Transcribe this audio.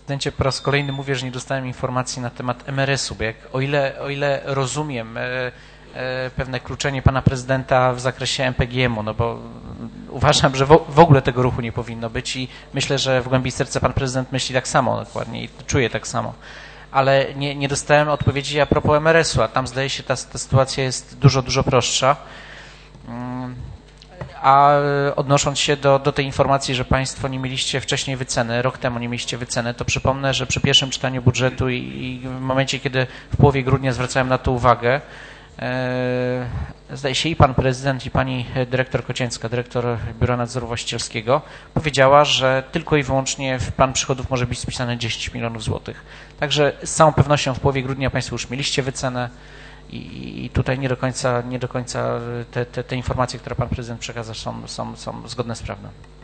prezydencie, po raz kolejny mówię, że nie dostałem informacji na temat MRS-u, bo o ile rozumiem pewne kluczenie pana prezydenta w zakresie MPGM-u, no bo uważam, że w ogóle tego ruchu nie powinno być i myślę, że w głębi serca pan prezydent myśli tak samo dokładnie i czuje tak samo. Ale nie dostałem odpowiedzi a propos MRS-u, a tam zdaje się ta sytuacja jest dużo prostsza. A odnosząc się do tej informacji, że Państwo nie mieliście wcześniej wyceny, rok temu nie mieliście wyceny, to przypomnę, że przy pierwszym czytaniu budżetu i w momencie, kiedy w połowie grudnia zwracałem na to uwagę, zdaje się i pan prezydent, i pani dyrektor Kocięcka, dyrektor Biura Nadzoru Właścicielskiego, powiedziała, że tylko i wyłącznie w plan przychodów może być spisane 10 milionów złotych. Także z całą pewnością w połowie grudnia Państwo już mieliście wycenę i tutaj nie do końca te informacje, które pan prezydent przekazał, są zgodne z prawdą.